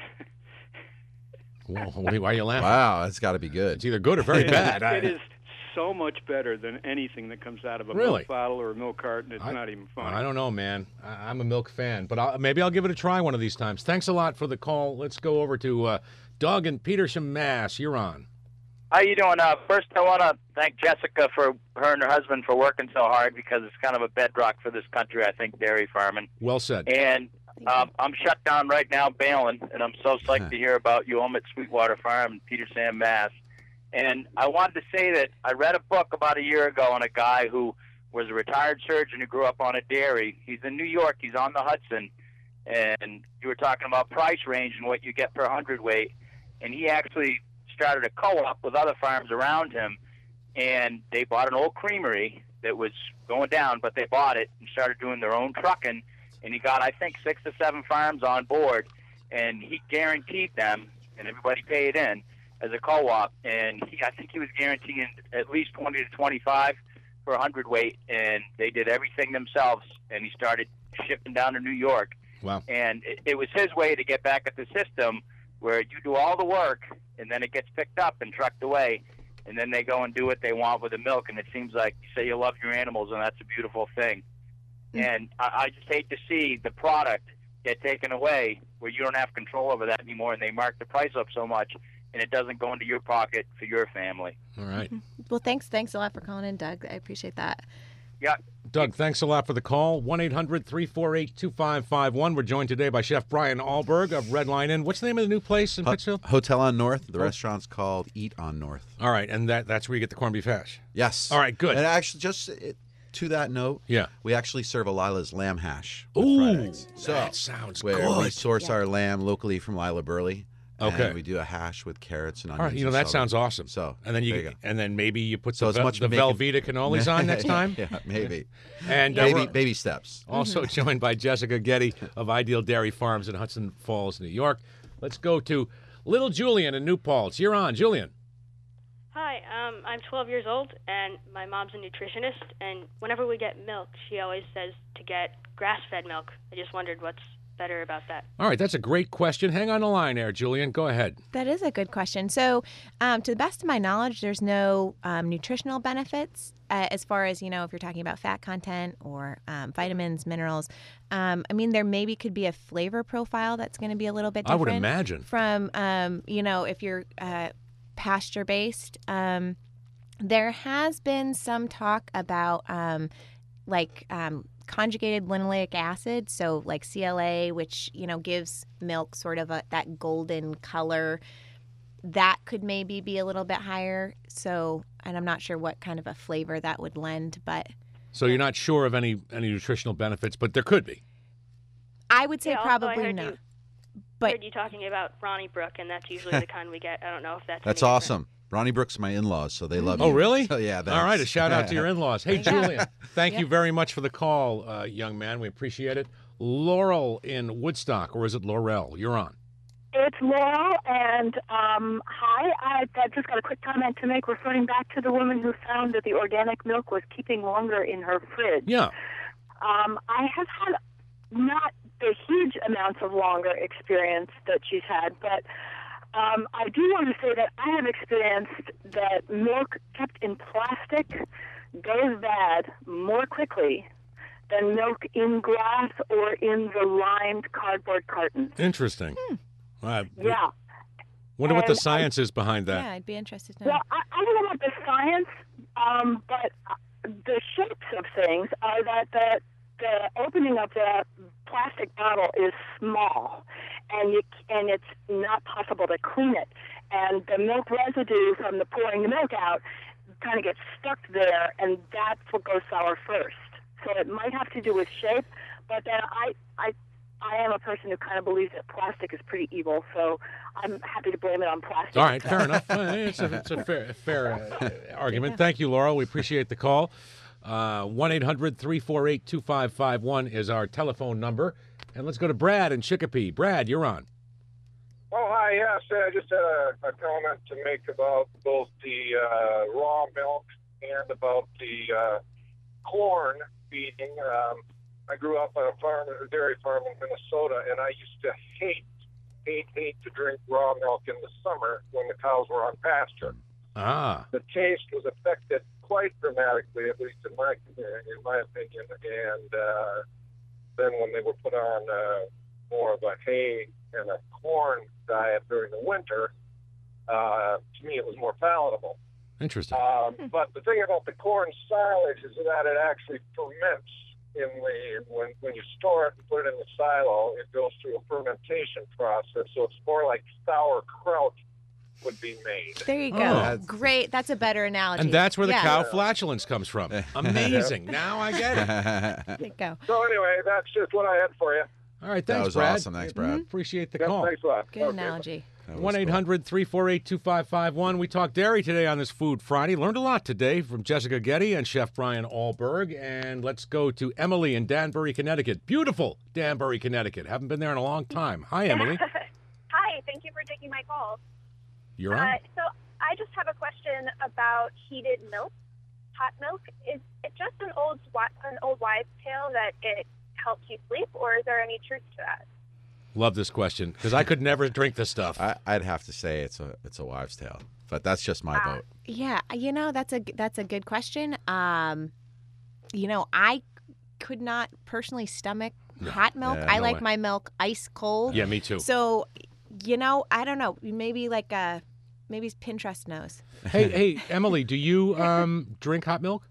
Whoa, why are you laughing? Wow, that's got to be good. It's either good or very it, bad. I- it is so much better than anything that comes out of a Really? milk bottle or a milk carton. It's I- not even fun. I don't know, man. I, I'm a milk fan, but I'll, maybe I'll give it a try one of these times. Thanks a lot for the call. Let's go over to uh, Doug in Petersham, Mass. You're on. How you doing? Uh, first, I want to thank Jessica for her and her husband for working so hard because it's kind of a bedrock for this country, I think, dairy farming. Well said. And um, I'm shut down right now bailing, and I'm so psyched to hear about you home at Sweetwater Farm in Petersham, Mass. And I wanted to say that I read a book about a year ago on a guy who was a retired surgeon who grew up on a dairy. He's in New York. He's on the Hudson. And you were talking about price range and what you get per hundredweight. And he actually started a co-op with other farms around him. And they bought an old creamery that was going down, but they bought it and started doing their own trucking. And he got, I think, six to seven farms on board. And he guaranteed them, and everybody paid in, as a co-op, and he, I think he was guaranteeing at least twenty to twenty-five for a hundredweight, and they did everything themselves, and he started shipping down to New York. Wow. And it, it was his way to get back at the system where you do all the work, and then it gets picked up and trucked away, and then they go and do what they want with the milk, and it seems like you say you love your animals, and that's a beautiful thing. Mm. And I, I just hate to see the product get taken away where you don't have control over that anymore, and they mark the price up so much, and it doesn't go into your pocket for your family. All right. Well, thanks. Thanks a lot for calling in, Doug. I appreciate that. Yeah. Doug, thanks a lot for the call. one eight hundred three four eight two five five one. We're joined today by Chef Brian Alberg of Red Line Inn. What's the name of the new place in Ho- Pittsfield? Hotel on North. The Oh. restaurant's called Eat on North. All right, and that that's where you get the corned beef hash. Yes. All right, good. And actually, just it, to that note, Yeah. we actually serve a Lila's lamb hash with Ooh, fried eggs. So that sounds where we good. source our lamb locally from Lila Burley. Okay. And we do a hash with carrots and onions. All right, you know and that celery. sounds awesome. So and then you, there you go. and then maybe you put So the, it's vel- much the bacon- Velveeta cannolis on next time. Yeah, maybe. And uh, baby, we're baby steps. also joined by Jessica Getty of Ideal Dairy Farms in Hudson Falls, New York. Let's go to Little Julian in New Paltz. You're on, Julian. Hi, um, I'm twelve years old, and my mom's a nutritionist, and whenever we get milk, she always says to get grass-fed milk. I just wondered what's better about that. All right, that's a great question. Hang on the line there, Julian. Go ahead. That is a good question. So, um, to the best of my knowledge, there's no um, nutritional benefits uh, as far as, you know, if you're talking about fat content or um, vitamins, minerals. Um, I mean, there maybe could be a flavor profile that's going to be a little bit I different. would imagine. From, um, you know, if you're uh, pasture-based. Um, there has been some talk about, um, like, um, conjugated linoleic acid, so like C L A, which, you know, gives milk sort of a, that golden color. That could maybe be a little bit higher. So, and I'm not sure what kind of a flavor that would lend, but So you're not sure of any any nutritional benefits, but there could be. I would say Yeah, also, I probably heard not. You, But- heard you talking about Ronnie Brook, and that's usually the kind we get. I don't know if that's That's any awesome. Ronnie Brook's my in-laws, so they love Oh, you. really? Oh, yeah. All thanks. right, a shout out to your in-laws. Hey, Yeah. Julian, thank Yeah. you very much for the call, uh, young man. We appreciate it. Laurel in Woodstock, or is it Laurel? You're on. It's Laurel, and um, hi. I, I just got a quick comment to make, referring back to the woman who found that the organic milk was keeping longer in her fridge. Yeah. Um, I have had not the huge amounts of longer experience that she's had, but um, I do want to say that I have experienced that milk kept in plastic goes bad more quickly than milk in glass or in the lined cardboard cartons. Interesting. Uh, Yeah. Wonder what the And I- science is behind that. Yeah, I'd be interested to know. Well, I, I don't know about the science, um, but the shapes of things are that the the opening of the plastic bottle is small, and you and it's not possible to clean it, and the milk residue from the pouring the milk out kind of gets stuck there, and that's what goes sour first. So it might have to do with shape, but then I I. I am a person who kind of believes that plastic is pretty evil, so I'm happy to blame it on plastic. All right, fair enough. Uh, It's a, it's a fair, fair uh, argument. Thank you, Laurel. We appreciate the call. Uh, one eight hundred three four eight two five five one is our telephone number. And let's go to Brad in Chicopee. Brad, you're on. Oh, hi, yes. I just had a, a comment to make about both the uh, raw milk and about the uh, corn feeding. Um, I grew up on a farm, a dairy farm in Minnesota, and I used to hate, hate, hate to drink raw milk in the summer when the cows were on pasture. Ah. The taste was affected quite dramatically, at least in my in my opinion. And uh, then when they were put on uh, more of a hay and a corn diet during the winter, uh, to me it was more palatable. Interesting. Um, but the thing about the corn silage is that it actually ferments in the when when you store it and put it in the silo. It goes through a fermentation process, so it's more like sauerkraut would be made. There you go. Oh. Great. That's a better analogy. And that's where the yeah. cow flatulence comes from. Amazing. Now I get it. There you go. So anyway, that's just what I had for you. All right, That thanks, was Brad. awesome. Thanks, Brad. Appreciate the Yep, call. thanks a lot. Good analogy. one eight hundred three four eight two five five one. We talked dairy today on this Food Friday. Learned a lot today from Jessica Getty and Chef Brian Allberg. And let's go to Emily in Danbury, Connecticut. Beautiful Danbury, Connecticut. Haven't been there in a long time. Hi, Emily. Hi, thank you for taking my call. You're Uh, on. so I just have a question about heated milk, hot milk. Is it just an old wi- an old wives' tale that it helps you sleep, or is there any truth to that? Love this question because I could never drink this stuff. I, I'd have to say it's a it's a wives' tale, but that's just my Ah. vote. Yeah, you know, that's a that's a good question. Um, you know, I could not personally stomach hot milk. Yeah, I no like way. my milk ice cold. Yeah, me too. So, you know, I don't know. Maybe like uh maybe Pinterest knows. Hey, hey, Emily, do you um, drink hot milk?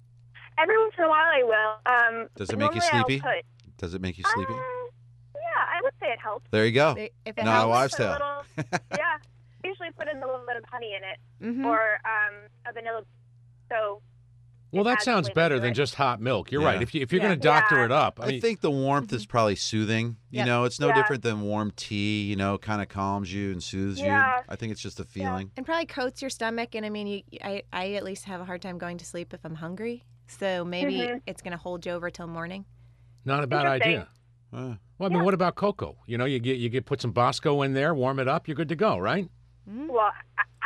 Every once in a while, I will. Um, Does it make you normally I'll sleepy? put- Does it make you sleepy? yeah, I would say it helps. There you go. If it Not a helps, wives' Put a tale. little- yeah, usually put in a little bit of honey in it, Mhm. or um, a vanilla. So Well, that adds sounds flavor better to than it. just hot milk. You're Yeah. right. If, you, if you're Yeah. going to doctor Yeah. it up, I, I mean, think the warmth is probably soothing. You Yep. know, it's no Yeah. different than warm tea. You know, kind of calms you and soothes Yeah. you. I think it's just a feeling. And probably coats your stomach. And I mean, you, I I at least have a hard time going to sleep if I'm hungry. So maybe Mhm. it's going to hold you over till morning. not a bad Interesting. idea. Uh, Well, I mean, what about cocoa? You know, you get you get put some Bosco in there, warm it up, you're good to go, right? Well, I,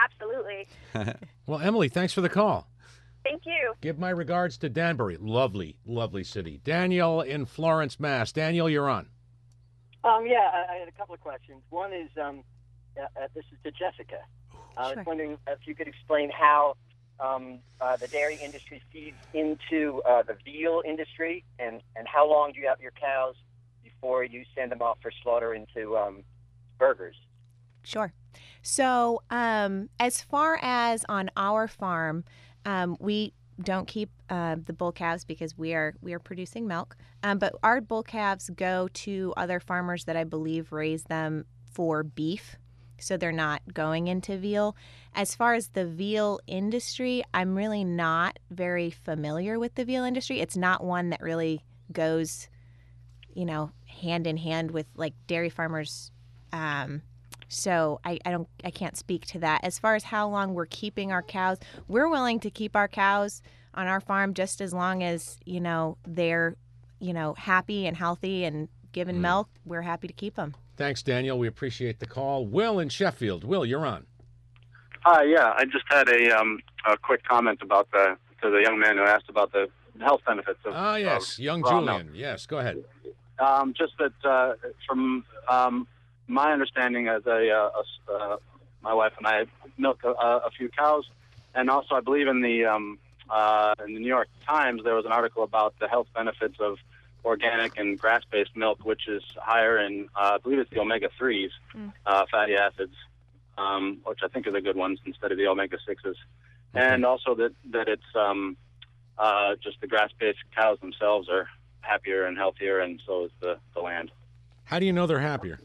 Absolutely. Well, Emily, thanks for the call. Thank you. Give my regards to Danbury. Lovely, lovely city. Daniel in Florence, Mass. Daniel, you're on. Um, yeah, I, I had a couple of questions. One is, um, uh, uh, this is to Jessica. I Sure. was wondering if you could explain how um, uh, the dairy industry feeds into uh, the veal industry, and, and how long do you have your cows before you send them off for slaughter into um, burgers? Sure. So, um, as far as on our farm, um, we don't keep uh, the bull calves because we are we are producing milk. Um, but our bull calves go to other farmers that I believe raise them for beef, so they're not going into veal. As far as the veal industry, I'm really not very familiar with the veal industry. It's not one that really goes, you know, hand in hand with like dairy farmers. Um, So I, I don't I can't speak to that. As far as how long we're keeping our cows, we're willing to keep our cows on our farm just as long as, you know, they're, you know, happy and healthy and giving milk. We're happy to keep them. Thanks, Daniel. We appreciate the call. Will in Sheffield. Will, you're on. Hi, yeah. I just had a um, a quick comment about the to the young man who asked about the health benefits of. Ah, yes, of young raw Julian. milk. Yes, go ahead. Um, just that uh, from um, my understanding, as a, uh, a uh, my wife and I milk a, a few cows, and also I believe in the um, uh, in the New York Times there was an article about the health benefits of organic and grass-based milk, which is higher in uh, I believe it's the omega threes, Mm. uh, fatty acids, um, which I think are the good ones instead of the omega sixes, and also that that it's um, uh, just the grass-based cows themselves are happier and healthier, and so is the, the land. How do you know they're happier?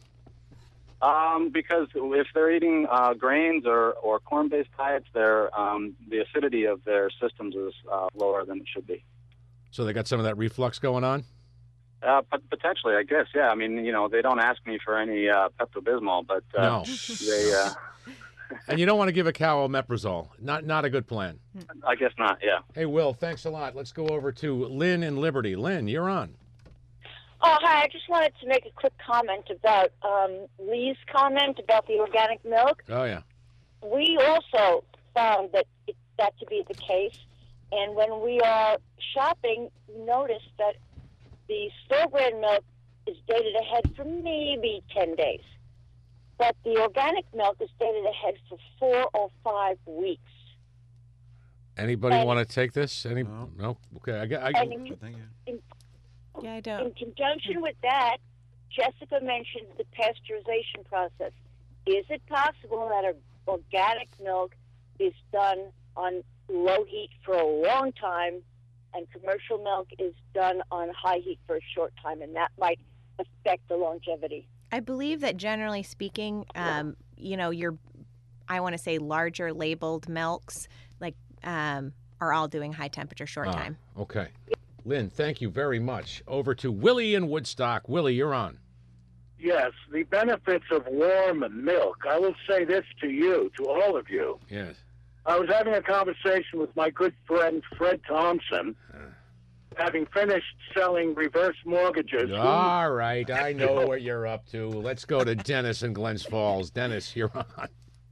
Um, because if they're eating uh, grains or, or corn-based diets, their um, the acidity of their systems is uh, lower than it should be. So they got some of that reflux going on? Uh, but potentially, I guess, yeah. I mean, you know, they don't ask me for any uh, Pepto-Bismol, but uh, No. they, uh, And you don't want to give a cow omeprazole. Not not a good plan. I guess not, yeah. Hey, Will, thanks a lot. Let's go over to Lynn in Liberty. Lynn, you're on. Oh, hi. I just wanted to make a quick comment about um, Lee's comment about the organic milk. Oh, yeah. We also found that it, that to be the case, and when we are shopping, we noticed that the store brand milk is dated ahead for maybe ten days, but the organic milk is dated ahead for four or five weeks. Anybody And- want to take this? Any? No. Okay. I, got- I, And in, in, yeah, I don't. in conjunction with that, Jessica mentioned the pasteurization process. Is it possible that a organic milk is done on low heat for a long time, and commercial milk is done on high heat for a short time, and that might affect the longevity? I believe that generally speaking, um, you know, your, I want to say larger labeled milks, like, um, are all doing high temperature short Ah, time. Okay. Lynn, thank you very much. Over to Willie in Woodstock. Willie, you're on. Yes, the benefits of warm milk. I will say this to you, to all of you. Yes. I was having a conversation with my good friend Fred Thompson, having finished selling reverse mortgages. All right. I know what you're up to. Let's go to Dennis in Glens Falls. Dennis, you're on.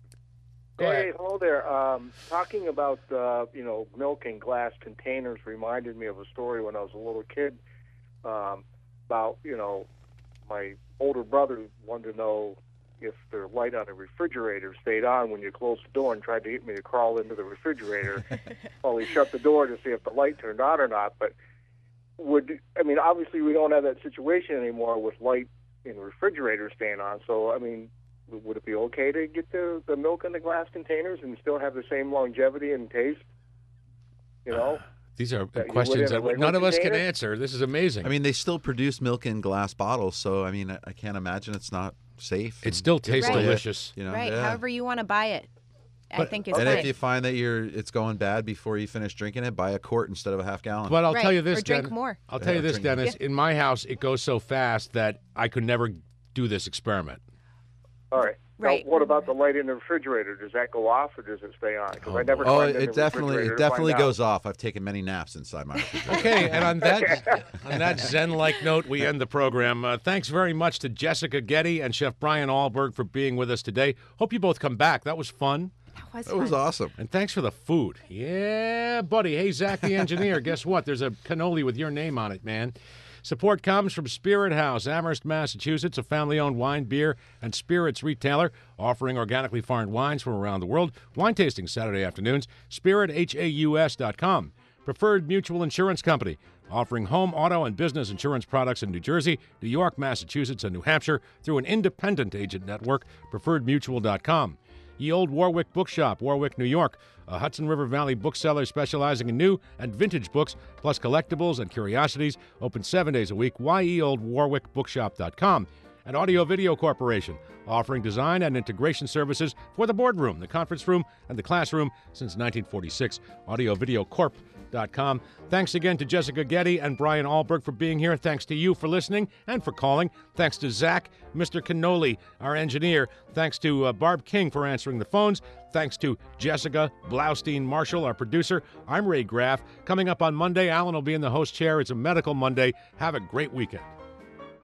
Go hey, ahead. hello there. Um, talking about uh, you know milk in glass containers reminded me of a story when I was a little kid um, about you know my older brother wanted to know if the light on the refrigerator stayed on when you closed the door and tried to get me to crawl into the refrigerator while he shut the door to see if the light turned on or not. But would I mean obviously we don't have that situation anymore with light in the refrigerator staying on. So I mean. Would it be okay to get the, the milk in the glass containers and still have the same longevity and taste? You know? These are That you would questions in a that regular none of us can container? answer. This is amazing. I mean, they still produce milk in glass bottles, so I mean, I, I can't imagine it's not safe. It and still good tastes for you, delicious. You know, Right. yeah. However you want to buy it, I But- think it's and fine. if you find that you're it's going bad before you finish drinking it, buy a quart instead of a half gallon. But I'll Right, tell you this, or drink Den- more. I'll tell you Yeah, this, drink- Dennis. In my house, it goes so fast that I could never do this experiment. All right. Right. Now, what about the light in the refrigerator? Does that go off or does it stay on? Because I never Oh, climbed in it the definitely refrigerator it to find definitely out. goes off. I've taken many naps inside my refrigerator. Okay, and on that on that Zen-like note, we end the program. Uh, thanks very much to Jessica Getty and Chef Brian Allberg for being with us today. Hope you both come back. That was fun. was That was fun. awesome. And thanks for the food. Yeah, buddy. Hey, Zach the engineer, guess what? There's a cannoli with your name on it, man. Support comes from Spirit House, Amherst, Massachusetts, a family-owned wine, beer, and spirits retailer offering organically farmed wines from around the world. Wine tasting Saturday afternoons. Spirit Haus dot com. Preferred Mutual Insurance Company, offering home, auto, and business insurance products in New Jersey, New York, Massachusetts, and New Hampshire through an independent agent network, preferred mutual dot com. Ye Old Warwick Bookshop, Warwick, New York, a Hudson River Valley bookseller specializing in new and vintage books, plus collectibles and curiosities, open seven days a week, ye old warwick bookshop dot com. And Audio Video Corporation, offering design and integration services for the boardroom, the conference room, and the classroom since nineteen forty-six, audio video corp dot com. Thanks again to Jessica Getty and Brian Alberg for being here. Thanks to you for listening and for calling. Thanks to Zach, Mister Cannoli, our engineer. Thanks to uh, Barb King for answering the phones. Thanks to Jessica Blaustein Marshall, our producer. I'm Ray Graff. Coming up on Monday, Alan will be in the host chair. It's a Medical Monday. Have a great weekend.